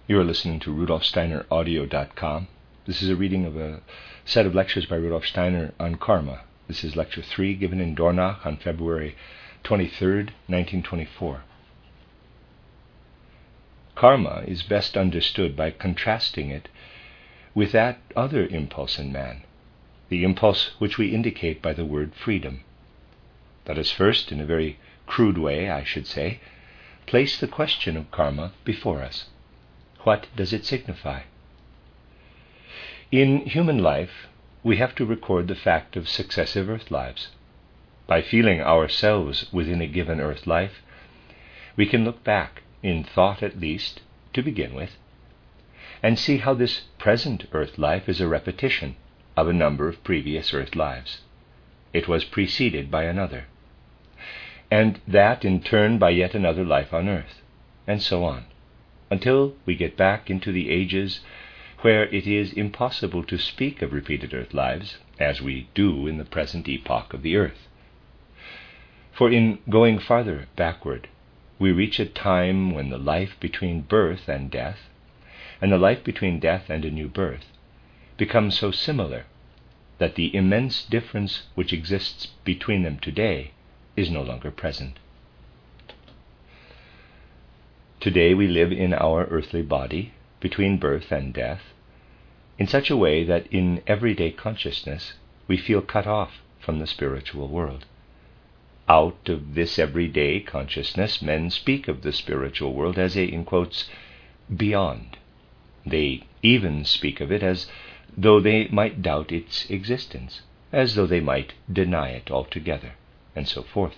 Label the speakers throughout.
Speaker 1: You are listening to rudolfsteineraudio.com. This is a reading of a set of lectures by Rudolf Steiner on karma. This is lecture 3, given in Dornach on February 23rd, 1924. Karma is best understood by contrasting it with that other impulse in man, the impulse which we indicate by the word freedom. Let us first, in a very crude way, I should say, place the question of karma before us. What does it signify? In human life, we have to record the fact of successive earth lives. By feeling ourselves within a given earth life, we can look back, in thought at least, to begin with, and see how this present earth life is a repetition of a number of previous earth lives. It was preceded by another, and that in turn by yet another life on earth, and so on, until we get back into the ages where it is impossible to speak of repeated earth lives, as we do in the present epoch of the earth. For in going farther backward, we reach a time when the life between birth and death, and the life between death and a new birth, becomes so similar that the immense difference which exists between them today is no longer present. Today we live in our earthly body, between birth and death, in such a way that in everyday consciousness we feel cut off from the spiritual world. Out of this everyday consciousness, men speak of the spiritual world as a, in quotes, beyond. They even speak of it as though they might doubt its existence, as though they might deny it altogether, and so forth.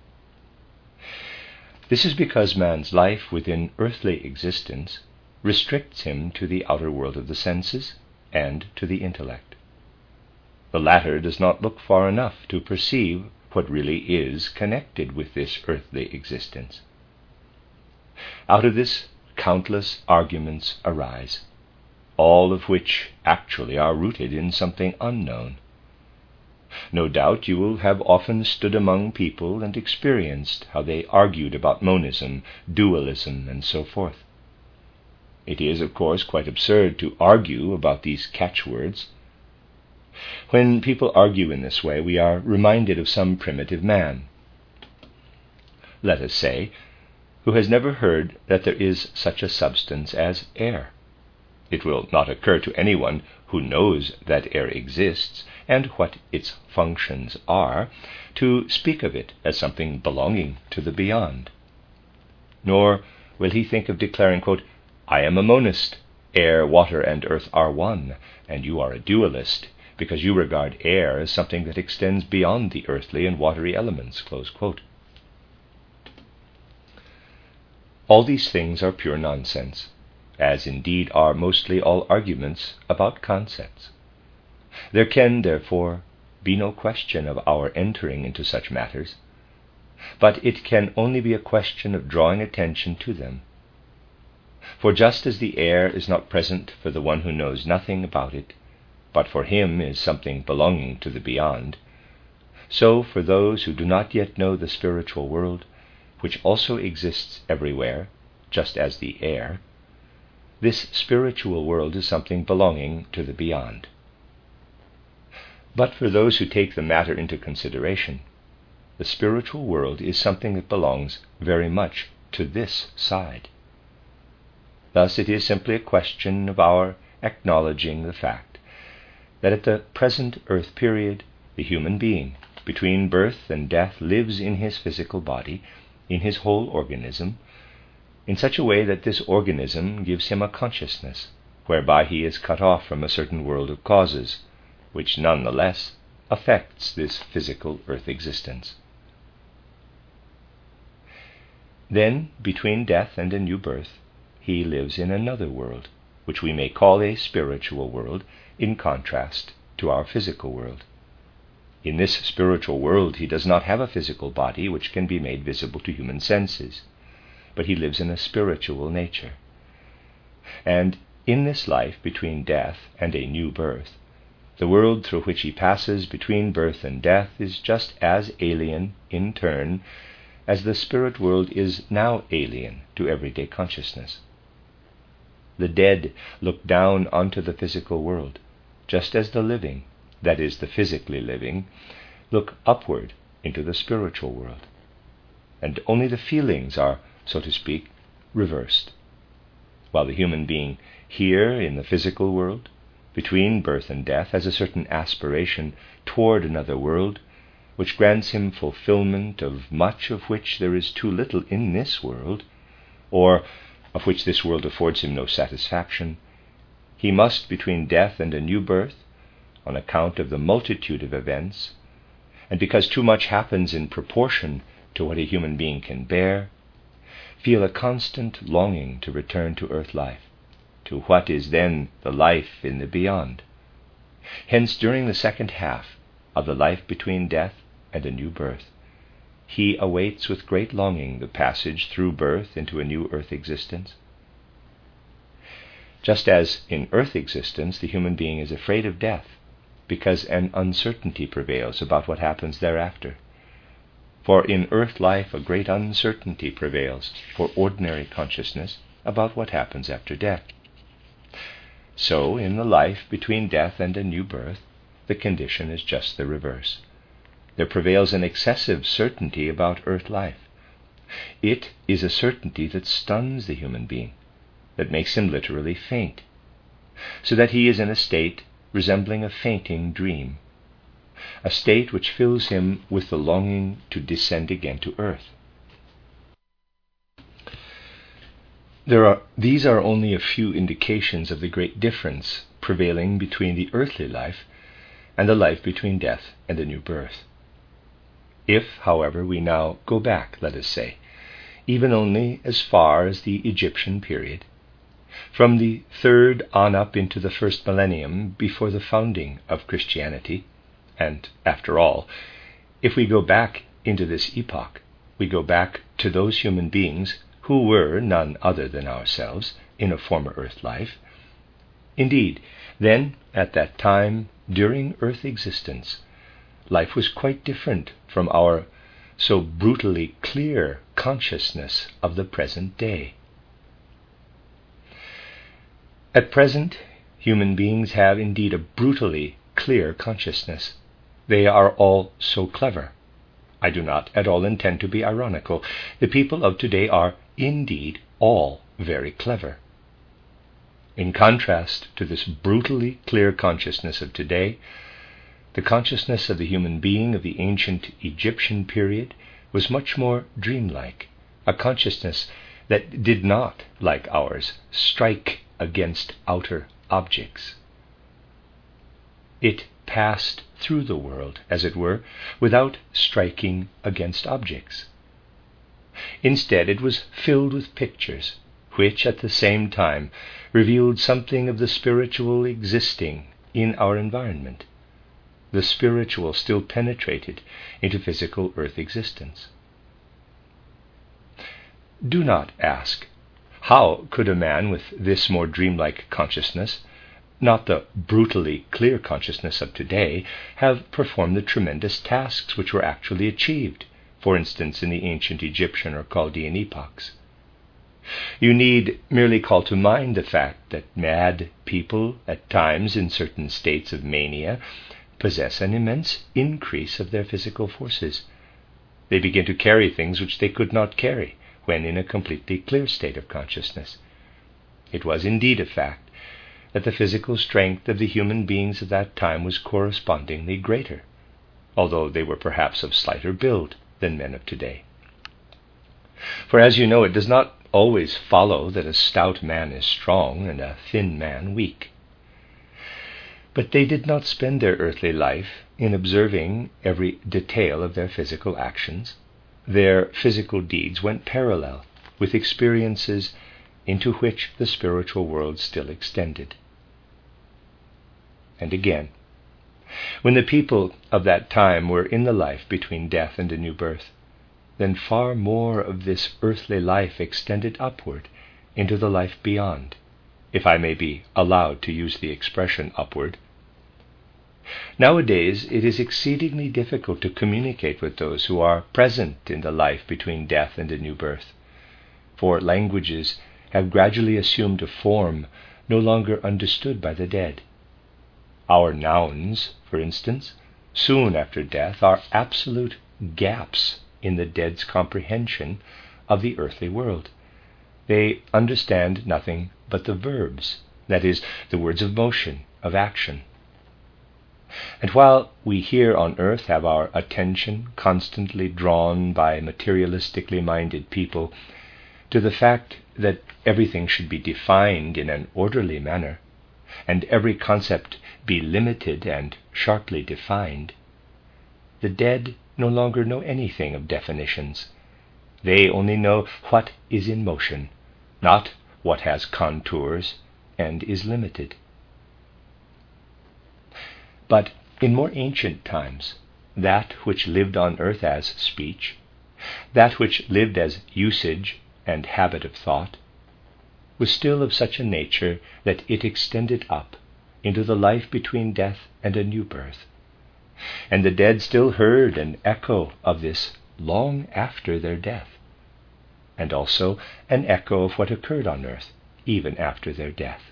Speaker 1: This is because man's life within earthly existence restricts him to the outer world of the senses and to the intellect. The latter does not look far enough to perceive what really is connected with this earthly existence. Out of this countless arguments arise, all of which actually are rooted in something unknown. No doubt you will have often stood among people and experienced how they argued about monism, dualism, and so forth. It is, of course, quite absurd to argue about these catchwords. When people argue in this way, we are reminded of some primitive man, let us say, who has never heard that there is such a substance as air. It will not occur to anyone who knows that air exists and what its functions are to speak of it as something belonging to the beyond. Nor will he think of declaring, quote, I am a monist, air, water, and earth are one, and you are a dualist, because you regard air as something that extends beyond the earthly and watery elements, close quote. All these things are pure nonsense, as indeed are mostly all arguments about concepts. There can, therefore, be no question of our entering into such matters, but it can only be a question of drawing attention to them. For just as the air is not present for the one who knows nothing about it, but for him is something belonging to the beyond, so for those who do not yet know the spiritual world, which also exists everywhere, just as the air, this spiritual world is something belonging to the beyond. But for those who take the matter into consideration, the spiritual world is something that belongs very much to this side. Thus it is simply a question of our acknowledging the fact that at the present earth period, the human being, between birth and death, lives in his physical body, in his whole organism, in such a way that this organism gives him a consciousness, whereby he is cut off from a certain world of causes, which nonetheless affects this physical earth existence. Then, between death and a new birth, he lives in another world, which we may call a spiritual world, in contrast to our physical world. In this spiritual world he does not have a physical body which can be made visible to human senses, but he lives in a spiritual nature. And in this life between death and a new birth, the world through which he passes between birth and death is just as alien in turn as the spirit world is now alien to everyday consciousness. the dead, look down onto the physical world, just as the living, that is, the physically living, look upward into the spiritual world. And only the feelings are, so to speak, reversed. While the human being here in the physical world, between birth and death, has a certain aspiration toward another world, which grants him fulfillment of much of which there is too little in this world, or of which this world affords him no satisfaction, he must, between death and a new birth, on account of the multitude of events, and because too much happens in proportion to what a human being can bear, feel a constant longing to return to earth life, to what is then the life in the beyond. Hence, during the second half of the life between death and a new birth, he awaits with great longing the passage through birth into a new earth existence. Just as in earth existence the human being is afraid of death, because an uncertainty prevails about what happens thereafter. For in earth life a great uncertainty prevails for ordinary consciousness about what happens after death. So in the life between death and a new birth, the condition is just the reverse. There prevails an excessive certainty about earth life. It is a certainty that stuns the human being, that makes him literally faint, so that he is in a state resembling a fainting dream, a state which fills him with the longing to descend again to earth. These are only a few indications of the great difference prevailing between the earthly life and the life between death and a new birth. If, however, we now go back, let us say, even only as far as the Egyptian period, from the third on up into the first millennium before the founding of Christianity, and after all, if we go back into this epoch, we go back to those human beings who were none other than ourselves in a former earth life. Indeed, then, at that time, during earth existence, life was quite different from our so brutally clear consciousness of the present day. At present, human beings have indeed a brutally clear consciousness. They are all so clever. I do not at all intend to be ironical. The people of today are indeed all very clever. In contrast to this brutally clear consciousness of today, the consciousness of the human being of the ancient Egyptian period was much more dreamlike, a consciousness that did not, like ours, strike against outer objects. It passed through the world, as it were, without striking against objects. Instead, it was filled with pictures, which at the same time revealed something of the spiritual existing in our environment. The spiritual still penetrated into physical earth existence. Do not ask, how could a man with this more dreamlike consciousness, not the brutally clear consciousness of today, have performed the tremendous tasks which were actually achieved, for instance, in the ancient Egyptian or Chaldean epochs? You need merely call to mind the fact that mad people, at times in certain states of mania, possess an immense increase of their physical forces. They begin to carry things which they could not carry when in a completely clear state of consciousness. It was indeed a fact that the physical strength of the human beings of that time was correspondingly greater, although they were perhaps of slighter build than men of today. For as you know, it does not always follow that a stout man is strong and a thin man weak. But they did not spend their earthly life in observing every detail of their physical actions. Their physical deeds went parallel with experiences into which the spiritual world still extended. And again, when the people of that time were in the life between death and a new birth, then far more of this earthly life extended upward into the life beyond, if I may be allowed to use the expression upward. Nowadays, it is exceedingly difficult to communicate with those who are present in the life between death and a new birth, for languages have gradually assumed a form no longer understood by the dead. Our nouns, for instance, soon after death are absolute gaps in the dead's comprehension of the earthly world. They understand nothing but the verbs, that is, the words of motion, of action. And while we here on earth have our attention constantly drawn by materialistically minded people to the fact that everything should be defined in an orderly manner, and every concept be limited and sharply defined, the dead no longer know anything of definitions. They only know what is in motion, not what has contours and is limited. But in more ancient times, that which lived on earth as speech, that which lived as usage and habit of thought, was still of such a nature that it extended up into the life between death and a new birth. And the dead still heard an echo of this long after their death, and also an echo of what occurred on earth even after their death.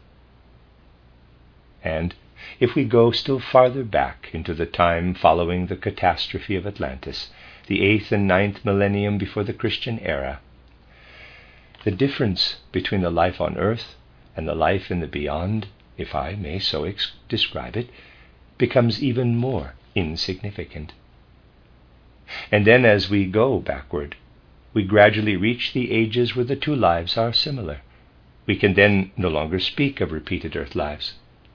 Speaker 1: And if we go still farther back into the time following the catastrophe of Atlantis, the 8th and 9th millennium before the Christian era, the difference between the life on earth and the life in the beyond, if I may so describe it, becomes even more insignificant. And then as we go backward, we gradually reach the ages where the two lives are similar. We can then no longer speak of repeated earth lives.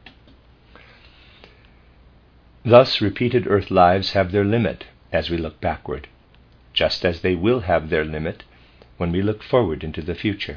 Speaker 1: Thus, repeated earth lives have their limit as we look backward, just as they will have their limit when we look forward into the future.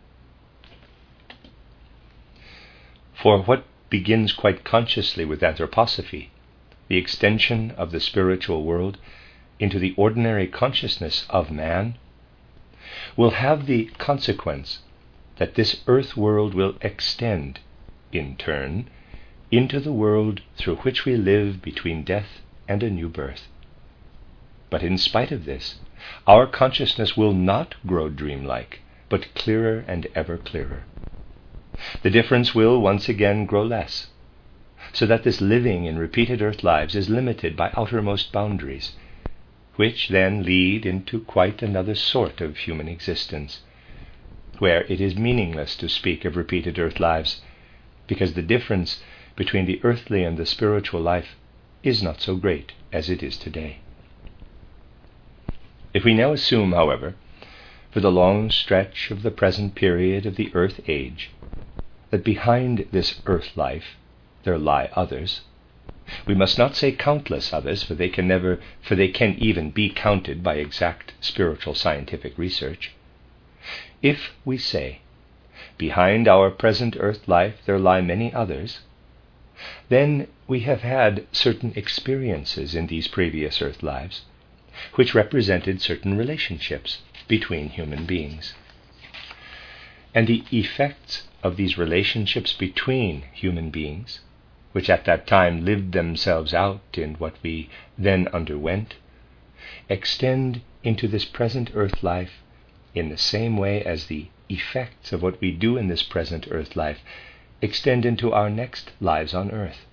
Speaker 1: For what begins quite consciously with anthroposophy, the extension of the spiritual world into the ordinary consciousness of man, will have the consequence that this earth world will extend, in turn, into the world through which we live between death and a new birth. But in spite of this, our consciousness will not grow dreamlike, but clearer and ever clearer. The difference will once again grow less, so that this living in repeated earth lives is limited by outermost boundaries, which then lead into quite another sort of human existence, where it is meaningless to speak of repeated earth lives, because the difference between the earthly and the spiritual life is not so great as it is today. If we now assume, however, for the long stretch of the present period of the earth age, that behind this earth life there lie others, we must not say countless others, for they can even be counted by exact spiritual scientific research. If we say, behind our present earth life there lie many others, then we have had certain experiences in these previous earth lives, which represented certain relationships between human beings. And the effects of these relationships between human beings, which at that time lived themselves out in what we then underwent, extend into this present earth life in the same way as the effects of what we do in this present earth life extend into our next lives on earth.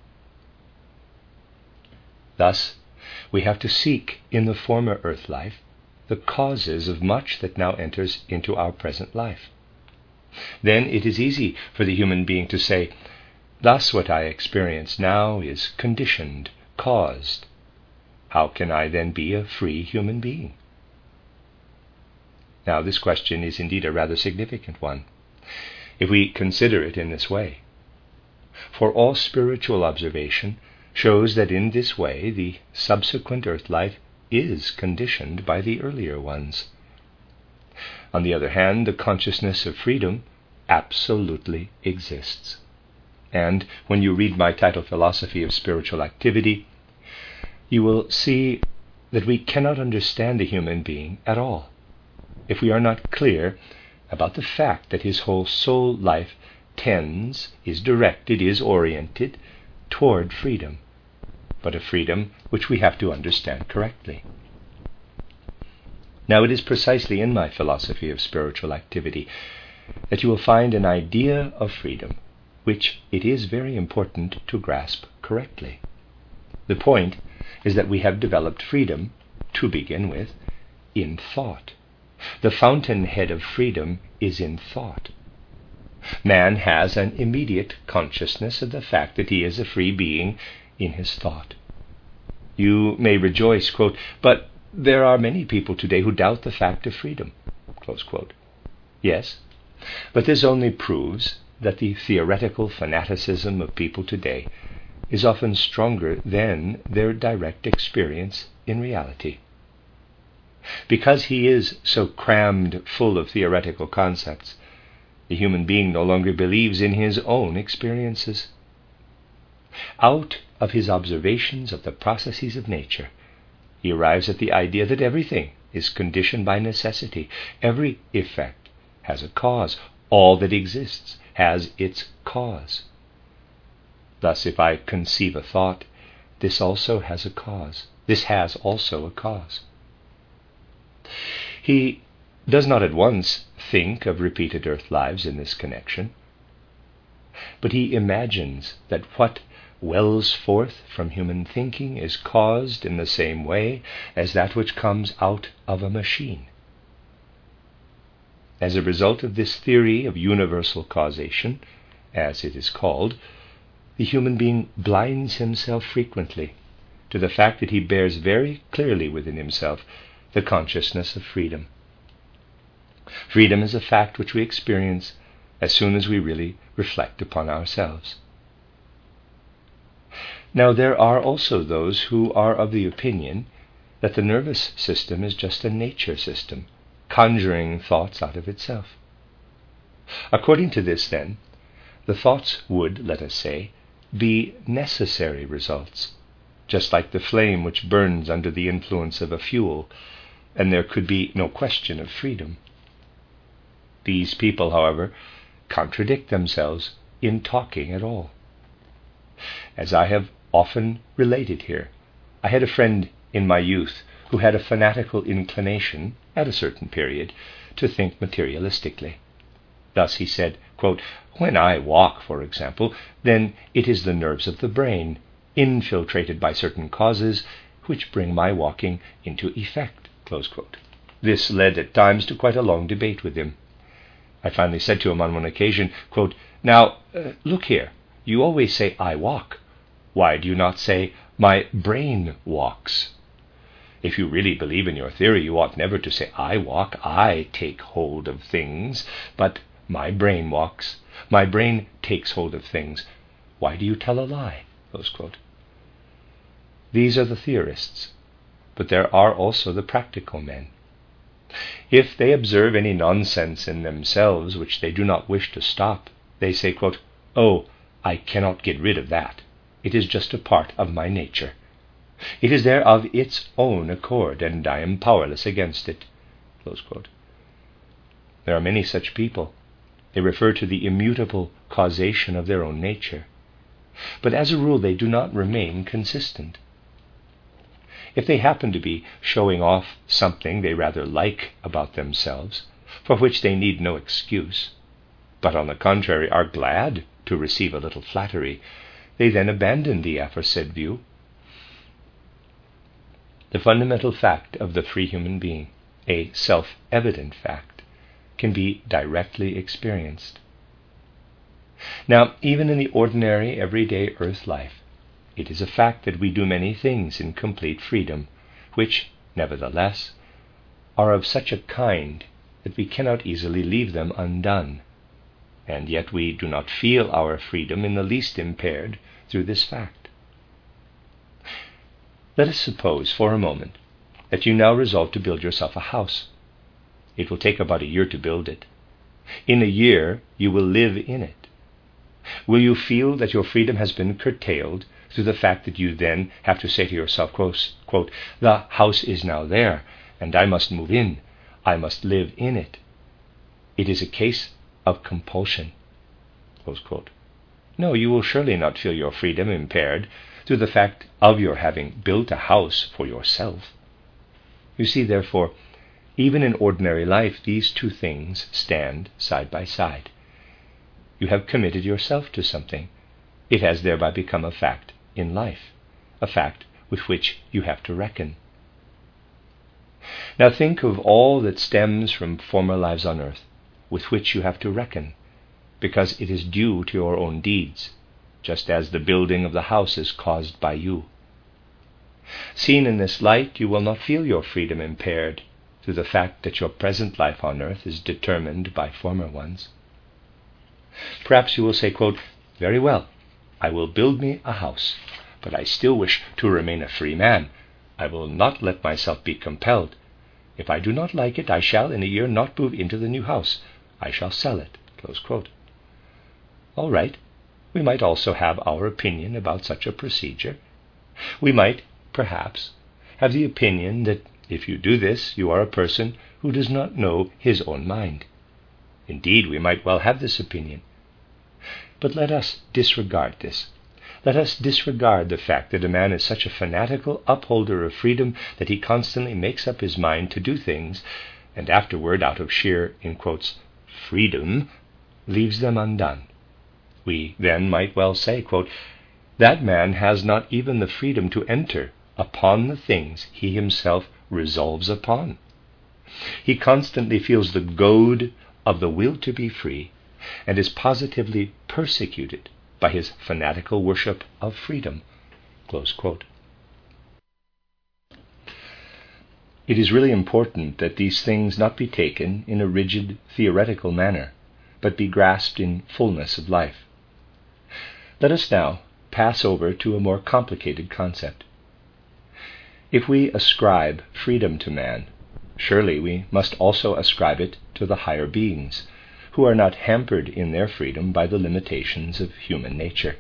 Speaker 1: Thus, we have to seek in the former earth life the causes of much that now enters into our present life. Then it is easy for the human being to say, thus what I experience now is conditioned, caused. How can I then be a free human being? Now this question is indeed a rather significant one, if we consider it in this way. For all spiritual observation shows that in this way the subsequent earth life is conditioned by the earlier ones. On the other hand, the consciousness of freedom absolutely exists. And when you read my title, Philosophy of Spiritual Activity, you will see that we cannot understand the human being at all if we are not clear about the fact that his whole soul life tends, is directed, is oriented toward freedom, but a freedom which we have to understand correctly. Now it is precisely in my philosophy of spiritual activity that you will find an idea of freedom which it is very important to grasp correctly. The point is that we have developed freedom, to begin with, in thought. The fountainhead of freedom is in thought. Man has an immediate consciousness of the fact that he is a free being in his thought. You may rejoice, quote, "But there are many people today who doubt the fact of freedom," close quote. Yes, but this only proves that the theoretical fanaticism of people today is often stronger than their direct experience in reality. Because he is so crammed full of theoretical concepts, the human being no longer believes in his own experiences. Out of his observations of the processes of nature, he arrives at the idea that everything is conditioned by necessity. Every effect has a cause. All that exists has its cause. Thus, if I conceive a thought, this also has a cause. This has also a cause. He does not at once think of repeated earth lives in this connection, but he imagines that what wells forth from human thinking is caused in the same way as that which comes out of a machine. As a result of this theory of universal causation, as it is called, the human being blinds himself frequently to the fact that he bears very clearly within himself the consciousness of freedom. Freedom is a fact which we experience as soon as we really reflect upon ourselves. Now, there are also those who are of the opinion that the nervous system is just a nature system, conjuring thoughts out of itself. According to this, then, the thoughts would, let us say, be necessary results, just like the flame which burns under the influence of a fuel, and there could be no question of freedom. These people, however, contradict themselves in talking at all. As I have often related here, I had a friend in my youth who had a fanatical inclination, at a certain period, to think materialistically. Thus he said, quote, "When I walk, for example, then it is the nerves of the brain, infiltrated by certain causes, which bring my walking into effect." Close quote. This led at times to quite a long debate with him. I finally said to him on one occasion, quote, "Now, look here, you always say, 'I walk.' Why do you not say, 'My brain walks'? If you really believe in your theory, you ought never to say, 'I walk, I take hold of things,' but 'my brain walks, my brain takes hold of things.' Why do you tell a lie?" Close quote. These are the theorists, but there are also the practical men. If they observe any nonsense in themselves which they do not wish to stop, they say, quote, "Oh, I cannot get rid of that. It is just a part of my nature. It is there of its own accord, and I am powerless against it." Close quote. There are many such people. They refer to the immutable causation of their own nature. But as a rule, they do not remain consistent. If they happen to be showing off something they rather like about themselves, for which they need no excuse, but on the contrary are glad to receive a little flattery, they then abandon the aforesaid view. The fundamental fact of the free human being, a self-evident fact, can be directly experienced. Now, even in the ordinary, everyday earth life, it is a fact that we do many things in complete freedom, which, nevertheless, are of such a kind that we cannot easily leave them undone, and yet we do not feel our freedom in the least impaired through this fact. Let us suppose for a moment that you now resolve to build yourself a house. It will take about a year to build it. In a year you will live in it. Will you feel that your freedom has been curtailed through the fact that you then have to say to yourself, quote, "The house is now there, and I must move in. I must live in it. It is a case of compulsion." Close quote. No, you will surely not feel your freedom impaired through the fact of your having built a house for yourself. You see, therefore, Even in ordinary life, these two things stand side by side. You have committed yourself to something. It has thereby become a fact in life, a fact with which you have to reckon. Now think of all that stems from former lives on earth, with which you have to reckon, because it is due to your own deeds, just as the building of the house is caused by you. Seen in this light, you will not feel your freedom impaired through the fact that your present life on earth is determined by former ones. Perhaps you will say, quote, "Very well, I will build me a house, but I still wish to remain a free man. I will not let myself be compelled. If I do not like it, I shall in a year not move into the new house. I shall sell it." Close quote. All right, we might also have our opinion about such a procedure. We might, perhaps, have the opinion that if you do this, you are a person who does not know his own mind. Indeed, we might well have this opinion. But let us disregard this. Let us disregard the fact that a man is such a fanatical upholder of freedom that he constantly makes up his mind to do things, and afterward, out of sheer, in quotes, freedom, leaves them undone. We then might well say, quote, "That man has not even the freedom to enter upon the things he himself resolves upon. He constantly feels the goad of the will to be free, and is positively persecuted by his fanatical worship of freedom." Close quote. It is really important that these things not be taken in a rigid theoretical manner, but be grasped in fullness of life. Let us now pass over to a more complicated concept. If we ascribe freedom to man, surely we must also ascribe it to the higher beings, who are not hampered in their freedom by the limitations of human nature.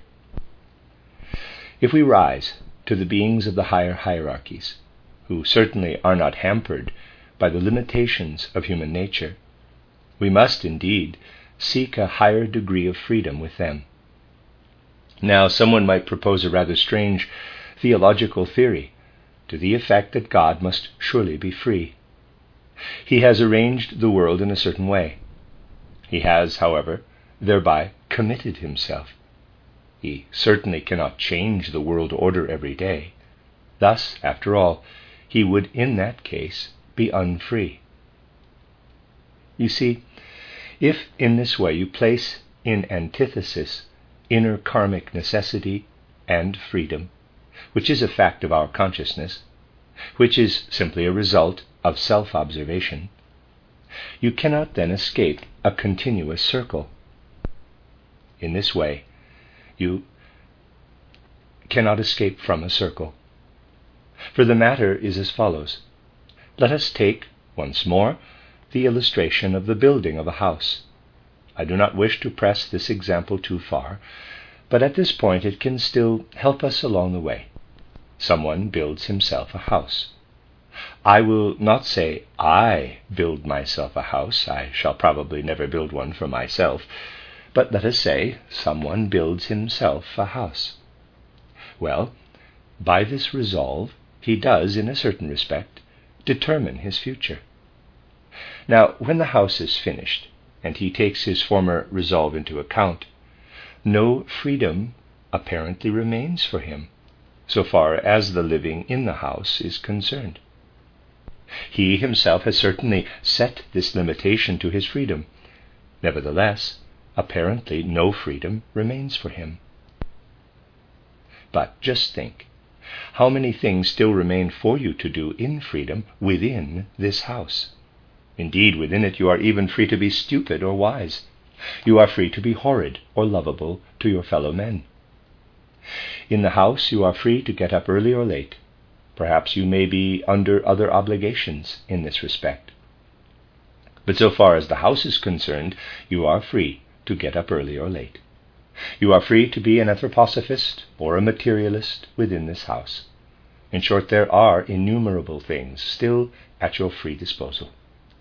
Speaker 1: If we rise to the beings of the higher hierarchies, who certainly are not hampered by the limitations of human nature, we must indeed seek a higher degree of freedom with them. Now, someone might propose a rather strange theological theory to the effect that God must surely be free. He has arranged the world in a certain way. He has, however, thereby committed himself. He certainly cannot change the world order every day. Thus, after all, he would in that case be unfree. You see, if in this way you place in antithesis inner karmic necessity and freedom, which is a fact of our consciousness, which is simply a result of self-observation, you cannot then escape a continuous circle. In this way, you cannot escape from a circle. For the matter is as follows. Let us take, once more, the illustration of the building of a house. I do not wish to press this example too far, but at this point it can still help us along the way. Someone builds himself a house. I will not say I build myself a house. I shall probably never build one for myself. But let us say someone builds himself a house. Well, by this resolve, he does, in a certain respect, determine his future. Now, when the house is finished, and he takes his former resolve into account, no freedom apparently remains for him, so far as the living in the house is concerned. He himself has certainly set this limitation to his freedom. Nevertheless, apparently no freedom remains for him. But just think, how many things still remain for you to do in freedom within this house? Indeed, within it you are even free to be stupid or wise. You are free to be horrid or lovable to your fellow men. In the house you are free to get up early or late. Perhaps you may be under other obligations in this respect. But so far as the house is concerned, you are free to get up early or late. You are free to be an anthroposophist or a materialist within this house. In short, there are innumerable things still at your free disposal.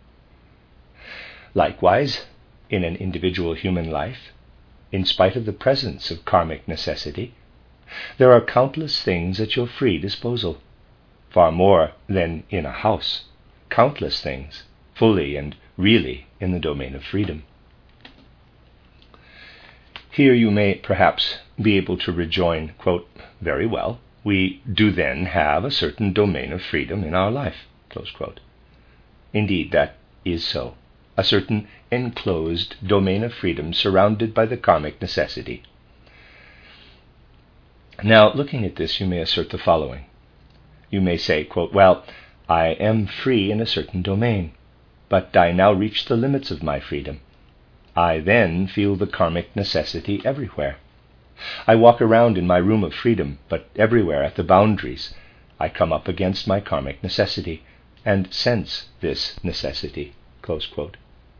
Speaker 1: Likewise, in an individual human life, in spite of the presence of karmic necessity, there are countless things at your free disposal, far more than in a house, countless things, fully and really in the domain of freedom. Here you may perhaps be able to rejoin, quote, "Very well, we do then have a certain domain of freedom in our life," close quote. Indeed, that is so, a certain enclosed domain of freedom surrounded by the karmic necessity. Now, looking at this, you may assert the following. You may say, quote, "Well, I am free in a certain domain, but I now reach the limits of my freedom. I then feel the karmic necessity everywhere. I walk around in my room of freedom, but everywhere at the boundaries I come up against my karmic necessity and sense this necessity," close quote.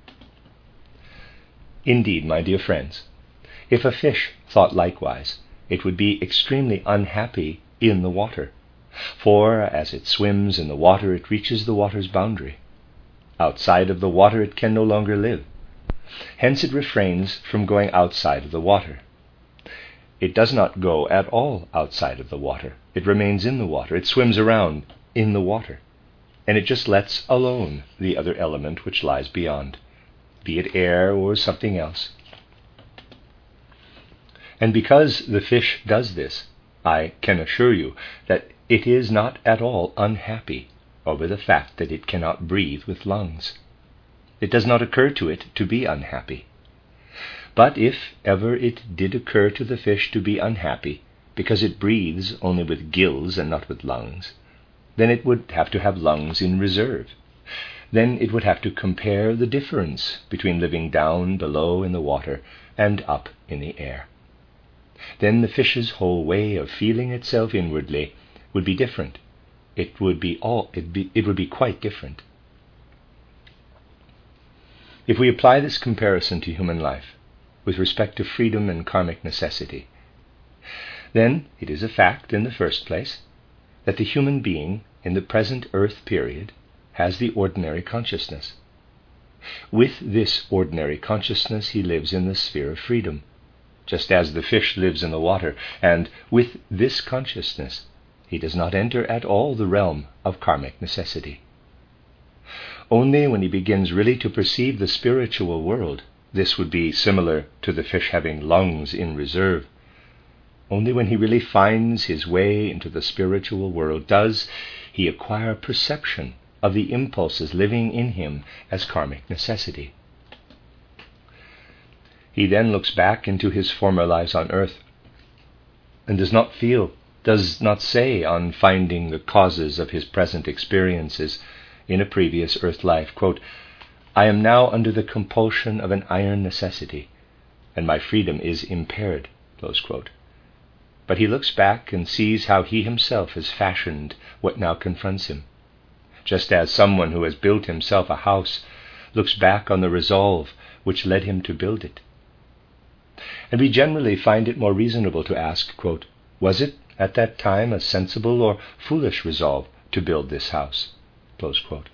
Speaker 1: Indeed, my dear friends, if a fish thought likewise, it would be extremely unhappy in the water, for as it swims in the water, it reaches the water's boundary. Outside of the water, it can no longer live. Hence it refrains from going outside of the water. It does not go at all outside of the water. It remains in the water. It swims around in the water. And it just lets alone the other element which lies beyond, be it air or something else. And because the fish does this, I can assure you that it is not at all unhappy over the fact that it cannot breathe with lungs. It does not occur to it to be unhappy. But if ever it did occur to the fish to be unhappy because it breathes only with gills and not with lungs, then it would have to have lungs in reserve. Then it would have to compare the difference between living down below in the water and up in the air. Then the fish's whole way of feeling itself inwardly would be different. It would be quite different. If we apply this comparison to human life with respect to freedom and karmic necessity, then it is a fact, in the first place, that the human being in the present earth period has the ordinary consciousness. With this ordinary consciousness he lives in the sphere of freedom, just as the fish lives in the water, and with this consciousness he does not enter at all the realm of karmic necessity. Only when he begins really to perceive the spiritual world, this would be similar to the fish having lungs in reserve. Only when he really finds his way into the spiritual world does he acquire perception of the impulses living in him as karmic necessity. He then looks back into his former lives on earth and does not say on finding the causes of his present experiences in a previous earth life, quote, "I am now under the compulsion of an iron necessity, and my freedom is impaired," close quote. But he looks back and sees how he himself has fashioned what now confronts him, just as someone who has built himself a house looks back on the resolve which led him to build it. And we generally find it more reasonable to ask, quote, "Was it at that time a sensible or foolish resolve to build this house?" Close quote.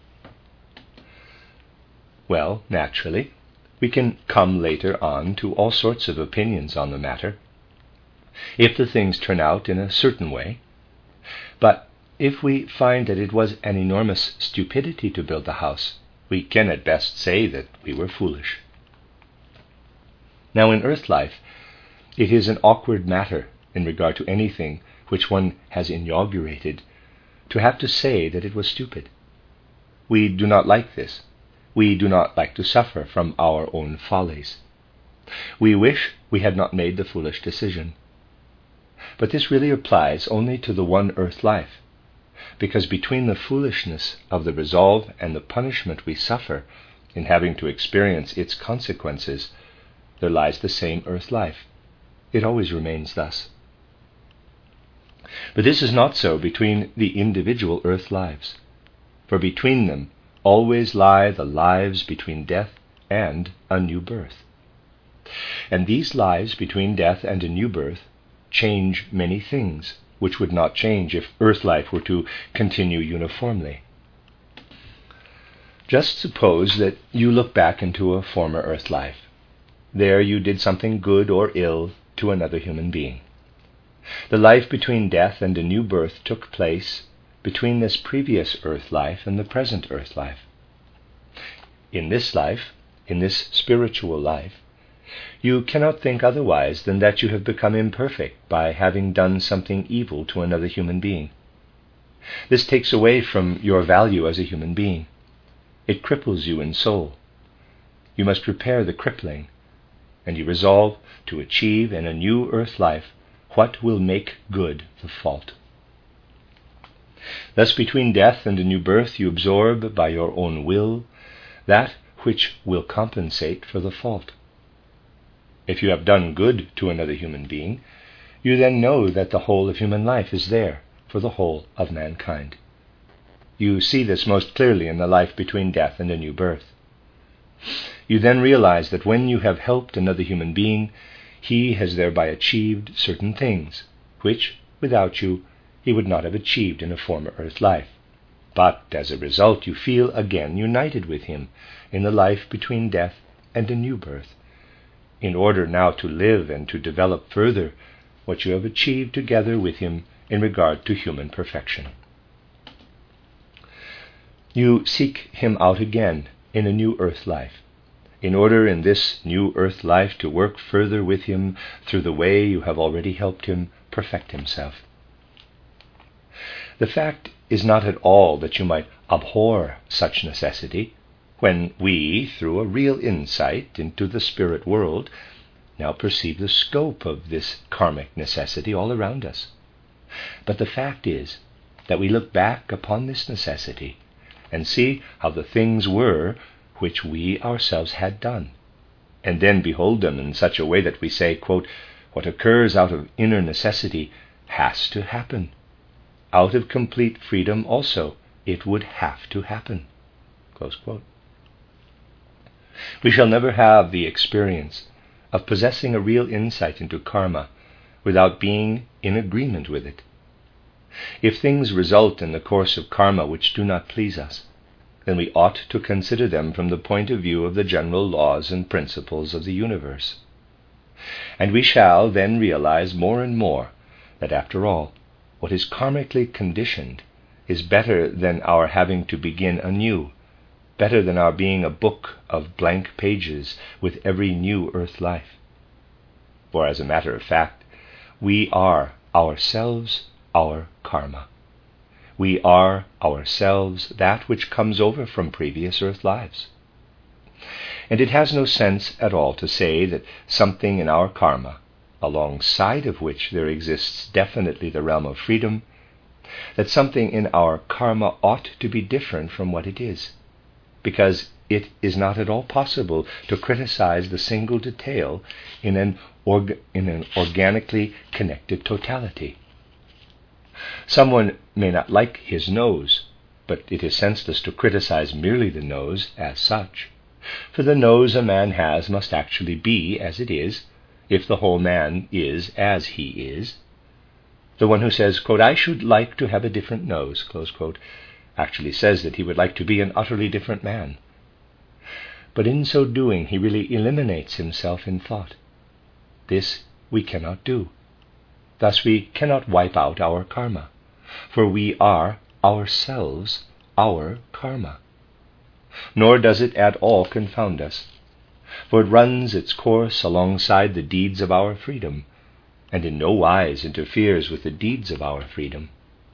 Speaker 1: Well, naturally, we can come later on to all sorts of opinions on the matter, if the things turn out in a certain way. But if we find that it was an enormous stupidity to build the house, we can at best say that we were foolish. Now, in earth life, it is an awkward matter in regard to anything which one has inaugurated to have to say that it was stupid. We do not like this. We do not like to suffer from our own follies. We wish we had not made the foolish decision. But this really applies only to the one earth life, because between the foolishness of the resolve and the punishment we suffer in having to experience its consequences, there lies the same earth life. It always remains thus. But this is not so between the individual earth lives, for between them always lie the lives between death and a new birth. And these lives between death and a new birth change many things which would not change if earth life were to continue uniformly. Just suppose that you look back into a former earth life. There you did something good or ill to another human being. The life between death and a new birth took place, between this previous earth life and the present earth life. In this life, in this spiritual life, you cannot think otherwise than that you have become imperfect by having done something evil to another human being. This takes away from your value as a human being. It cripples you in soul. You must repair the crippling, and you resolve to achieve in a new earth life what will make good the fault. Thus, between death and a new birth, you absorb by your own will that which will compensate for the fault. If you have done good to another human being, you then know that the whole of human life is there for the whole of mankind. You see this most clearly in the life between death and a new birth. You then realize that when you have helped another human being, he has thereby achieved certain things, which, without you, he would not have achieved in a former earth life. But, as a result, you feel again united with him in the life between death and a new birth, in order now to live and to develop further what you have achieved together with him in regard to human perfection. You seek him out again in a new earth life, in order in this new earth life to work further with him through the way you have already helped him perfect himself. The fact is not at all that you might abhor such necessity, when we, through a real insight into the spirit world, now perceive the scope of this karmic necessity all around us. But the fact is that we look back upon this necessity and see how the things were which we ourselves had done, and then behold them in such a way that we say, quote, what occurs out of inner necessity has to happen. Out of complete freedom also it would have to happen. Close quote. We shall never have the experience of possessing a real insight into karma without being in agreement with it. If things result in the course of karma which do not please us, then we ought to consider them from the point of view of the general laws and principles of the universe. And we shall then realize more and more that, after all, what is karmically conditioned is better than our having to begin anew, better than our being a book of blank pages with every new earth life. For as a matter of fact, we are ourselves our karma. We are ourselves that which comes over from previous earth lives. And it has no sense at all to say that something in our karma, alongside of which there exists definitely the realm of freedom, that something in our karma ought to be different from what it is, because it is not at all possible to criticize the single detail in an organically connected totality. Someone may not like his nose, but it is senseless to criticize merely the nose as such, for the nose a man has must actually be as it is, if the whole man is as he is. The one who says, quote, I should like to have a different nose, close quote, actually says that he would like to be an utterly different man. But in so doing, he really eliminates himself in thought. This we cannot do. Thus we cannot wipe out our karma, for we are ourselves our karma. Nor does it at all confound us, for it runs its course alongside the deeds of our freedom, and in no wise interferes with the deeds of our freedom.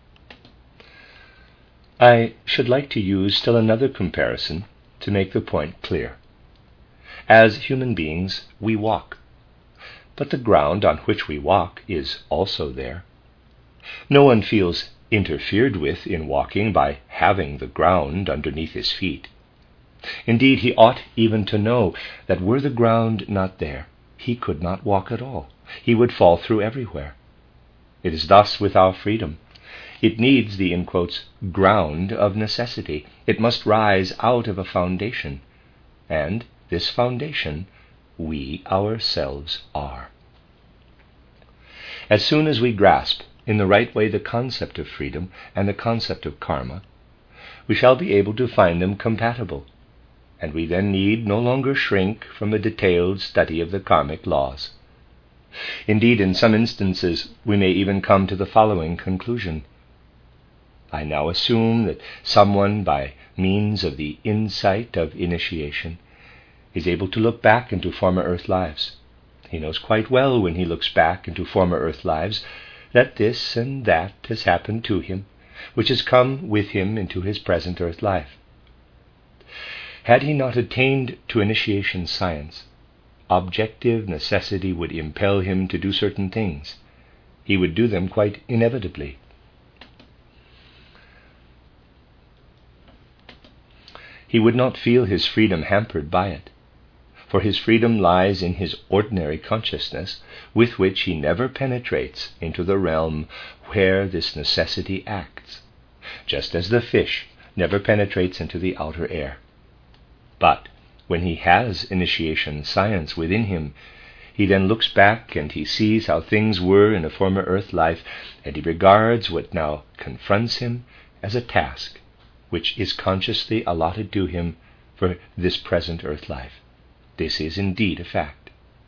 Speaker 1: I should like to use still another comparison to make the point clear. As human beings, we walk, but the ground on which we walk is also there. No one feels interfered with in walking by having the ground underneath his feet. Indeed, he ought even to know that were the ground not there, he could not walk at all. He would fall through everywhere. It is thus with our freedom. It needs the, in quotes, ground of necessity. It must rise out of a foundation, and this foundation we ourselves are. As soon as we grasp in the right way the concept of freedom and the concept of karma, we shall be able to find them compatible, and we then need no longer shrink from a detailed study of the karmic laws. Indeed, in some instances, we may even come to the following conclusion. I now assume that someone, by means of the insight of initiation, is able to look back into former earth lives. He knows quite well when he looks back into former earth lives that this and that has happened to him, which has come with him into his present earth life. Had he not attained to initiation science, objective necessity would impel him to do certain things. He would do them quite inevitably. He would not feel his freedom hampered by it, for his freedom lies in his ordinary consciousness, with which he never penetrates into the realm where this necessity acts, just as the fish never penetrates into the outer air. But when he has initiation science within him, he then looks back and he sees how things were in a former earth life, and he regards what now confronts him as a task which is consciously allotted to him for this present earth life. This is indeed a fact.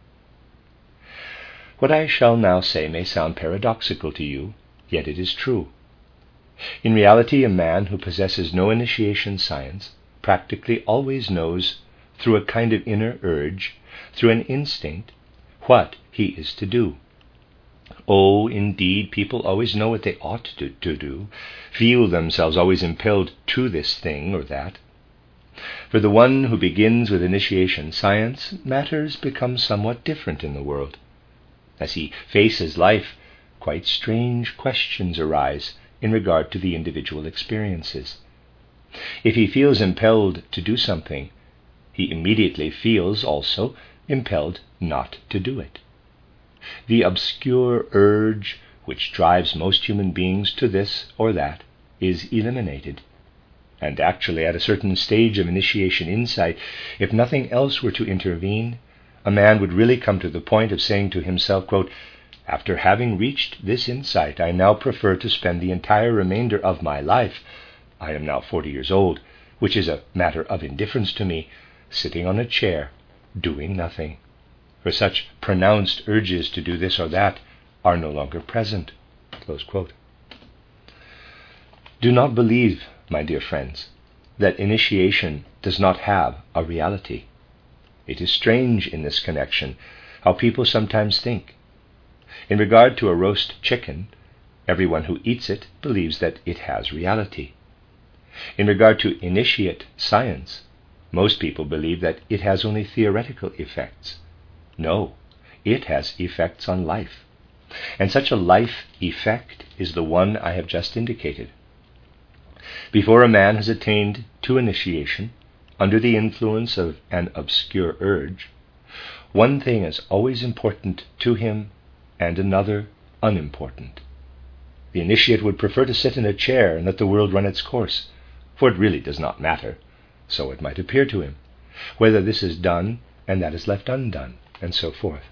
Speaker 1: What I shall now say may sound paradoxical to you, yet it is true. In reality, a man who possesses no initiation science practically always knows, through a kind of inner urge, through an instinct, what he is to do. Oh, indeed, people always know what they ought to do, feel themselves always impelled to this thing or that. For the one who begins with initiation science, matters become somewhat different in the world. As he faces life, quite strange questions arise in regard to the individual experiences. If he feels impelled to do something, he immediately feels also impelled not to do it. The obscure urge which drives most human beings to this or that is eliminated. And actually, at a certain stage of initiation insight, if nothing else were to intervene, a man would really come to the point of saying to himself, quote, "After having reached this insight, I now prefer to spend the entire remainder of my life, I am now 40 years old, which is a matter of indifference to me, sitting on a chair, doing nothing. For such pronounced urges to do this or that are no longer present." Close quote. Do not believe, my dear friends, that initiation does not have a reality. It is strange in this connection how people sometimes think. In regard to a roast chicken, everyone who eats it believes that it has reality. In regard to initiate science, most people believe that it has only theoretical effects. No, it has effects on life. And such a life effect is the one I have just indicated. Before a man has attained to initiation, under the influence of an obscure urge, one thing is always important to him and another unimportant. The initiate would prefer to sit in a chair and let the world run its course, for it really does not matter, so it might appear to him, whether this is done and that is left undone, and so forth.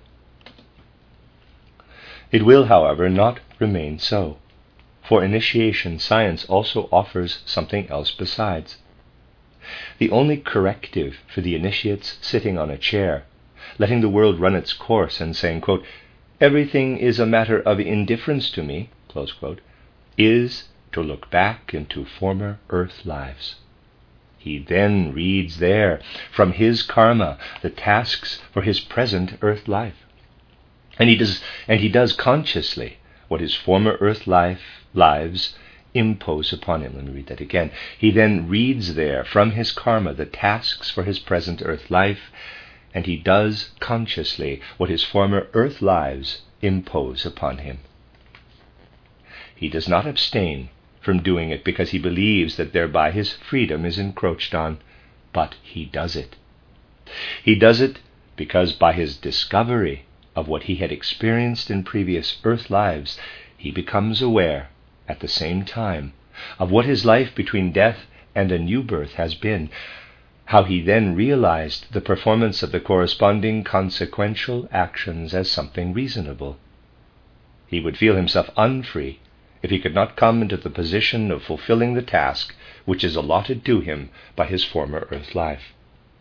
Speaker 1: It will, however, not remain so, for initiation science also offers something else besides. The only corrective for the initiates sitting on a chair, letting the world run its course and saying, quote, "Everything is a matter of indifference to me," close quote, is to look back into former earth lives. He then reads there from his karma the tasks for his present earth life. And he does consciously what his former earth lives impose upon him. Let me read that again. He then reads there from his karma the tasks for his present earth life, and he does consciously what his former earth lives impose upon him. He does not abstain from doing it because he believes that thereby his freedom is encroached on, but he does it. He does it because by his discovery of what he had experienced in previous earth lives, he becomes aware, at the same time, of what his life between death and a new birth has been, how he then realized the performance of the corresponding consequential actions as something reasonable. He would feel himself unfree if he could not come into the position of fulfilling the task which is allotted to him by his former earth life.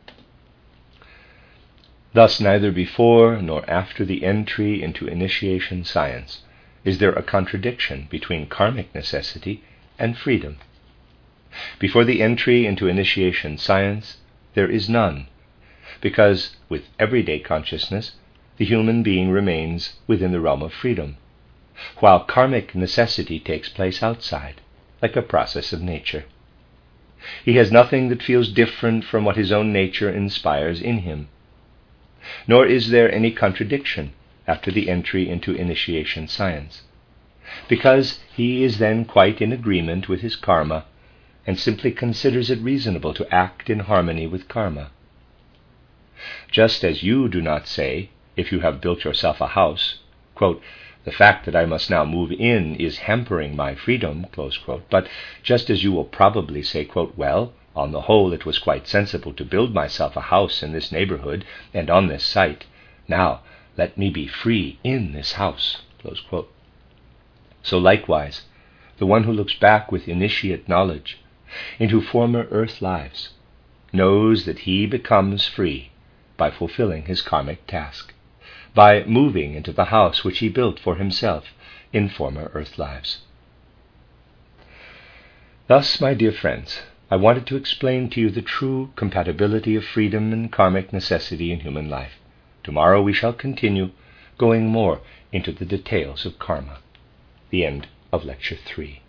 Speaker 1: Thus, neither before nor after the entry into initiation science is there a contradiction between karmic necessity and freedom. Before the entry into initiation science, there is none, because with everyday consciousness, the human being remains within the realm of freedom, while karmic necessity takes place outside, like a process of nature. He has nothing that feels different from what his own nature inspires in him. Nor is there any contradiction after the entry into initiation science, because he is then quite in agreement with his karma and simply considers it reasonable to act in harmony with karma. Just as you do not say, if you have built yourself a house, quote, "The fact that I must now move in is hampering my freedom," close quote, but just as you will probably say, quote, "Well, on the whole it was quite sensible to build myself a house in this neighborhood and on this site. Now let me be free in this house," close quote. So likewise, the one who looks back with initiate knowledge into former earth lives knows that he becomes free by fulfilling his karmic task, by moving into the house which he built for himself in former earth lives. Thus, my dear friends, I wanted to explain to you the true compatibility of freedom and karmic necessity in human life. Tomorrow we shall continue, going more into the details of karma. The end of Lecture 3.